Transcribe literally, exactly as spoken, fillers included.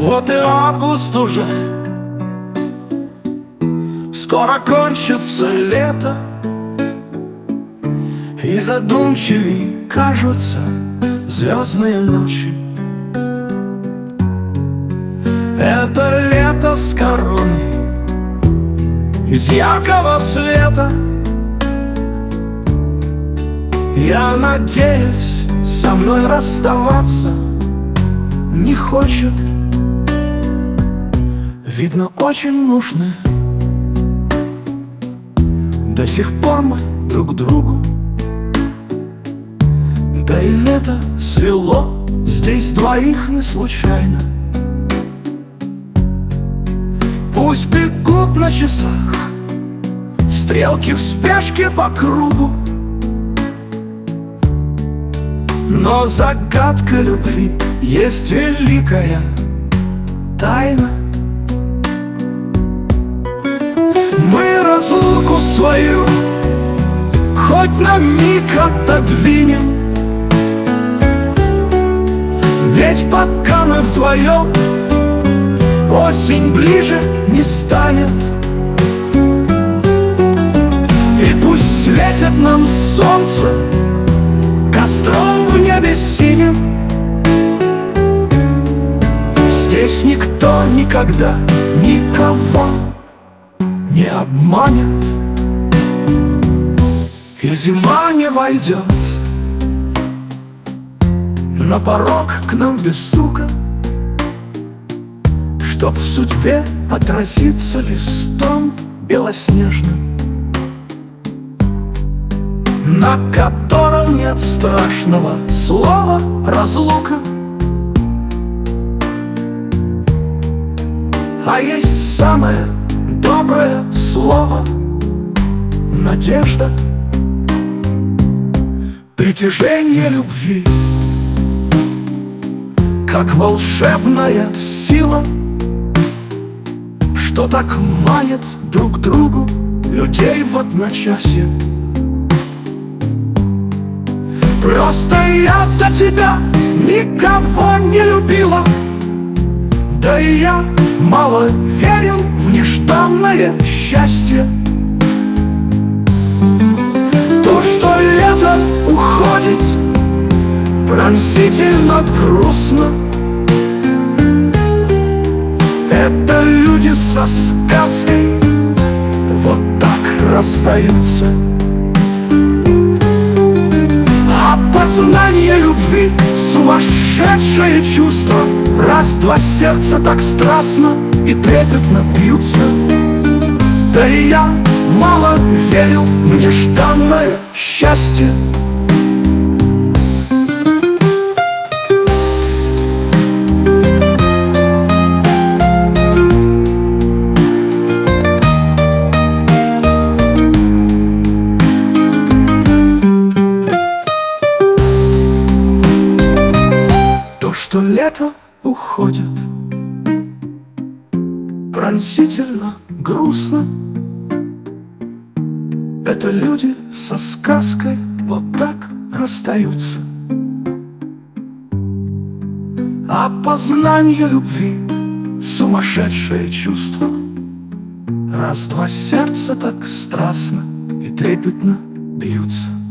Вот и август уже, скоро кончится лето, и задумчивей кажутся звездные ночи. Это лето с короной из яркого света. Я надеюсь, со мной расставаться не хочет. Видно, очень нужны. До сих пор мы друг другу. Да и лето свело здесь двоих не случайно. Пусть бегут на часах стрелки в спешке по кругу, но загадка любви есть великая тайна. Мы разлуку свою хоть на миг отодвинем, ведь пока мы вдвоем, осень ближе не станет. И пусть светит нам солнце костром в небе синим, здесь никто никогда никого не обманет, и зима не войдет на порог к нам без стука, чтоб в судьбе отразиться листом белоснежным, на котором нет страшного слова разлука, а есть самое доброе слово — надежда. Притяжение любви, как волшебная сила, что так манит друг другу людей в одночасье. Просто я до тебя никого не любила, да и я мало верил в нежданное счастье. То, что лето уходит, пронзительно грустно. Это люди со сказкой вот так расстаются. Опознание любви — сумасшедшее чувство. Раз-два сердца так страстно и трепетно бьются. Да и я мало верил в нежданное счастье. Что лето уходит, пронзительно грустно. Это люди со сказкой вот так расстаются. Опознание любви — сумасшедшее чувство. Раз-два сердца так страстно и трепетно бьются.